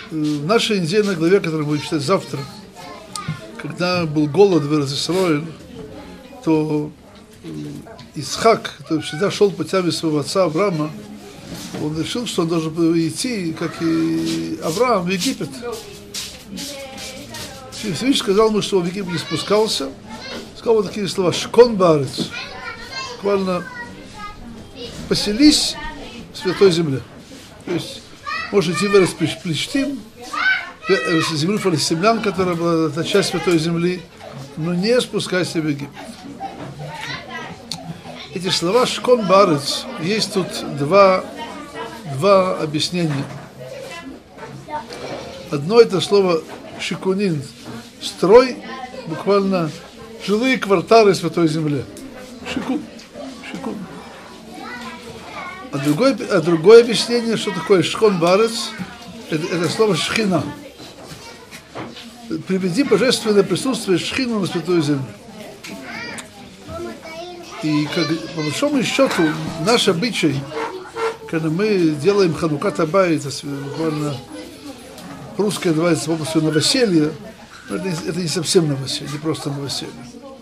В нашей недельной главе, которую будем читать завтра, когда был голод в Израиле, то Исхак, который всегда шел путями своего отца Авраама, он решил, что он должен идти, как и Авраам, в Египет. Всевышний сказал ему, что он в Египет не спускался. Сказал вот такие слова: «Шкон баарец», буквально «поселись в святой земле». То есть можешь идти в Плештим, в землю фалестимлян, которая была это часть святой земли, но не спускайся в Египет. Эти слова «Шкон баарец», есть тут два объяснения. Одно это слово «шикунин», строй, буквально жилые кварталы святой земле. Шикун. А другое объяснение, что такое «шкон баарец», это слово «шхина». Приведи божественное присутствие шхину на святую землю. И по большому счету наш обычай, когда мы делаем Ханукат Абайт, буквально русское называется полностью новоселье, но это не совсем новоселье, не просто новоселье.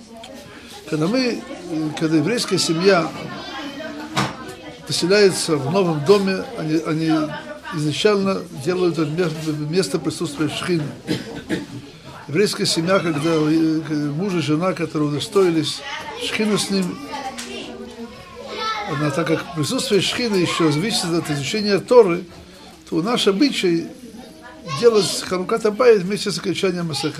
Когда еврейская семья поселяется в новом доме, они изначально делают место присутствия шхины. Еврейская семья, когда муж и жена, которые удостоились шхину с ним, она, так как присутствие шхины еще зависит от изучения Торы, то наш обычай делать Ханукат Абайт вместе с окончанием Масехет.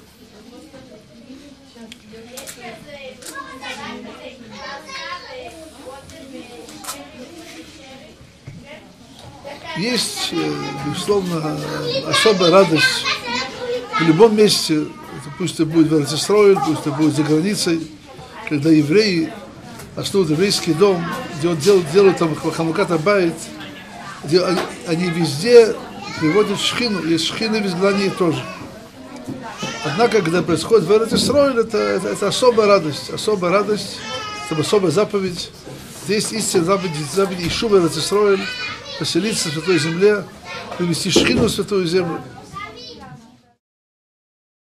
Есть, безусловно, особая радость в любом месте, пусть это будет в Израиле, пусть это будет за границей, когда евреи основывают еврейский дом, делают там Ханукат Абайт, где они везде приводят шхину, есть шхина в изгнании тоже. Однако, когда происходит в Израиле, это особая радость, это особая заповедь. Здесь истинная заповедь Ишува в Израиле, поселиться в святой земле, привести шхину в святую землю.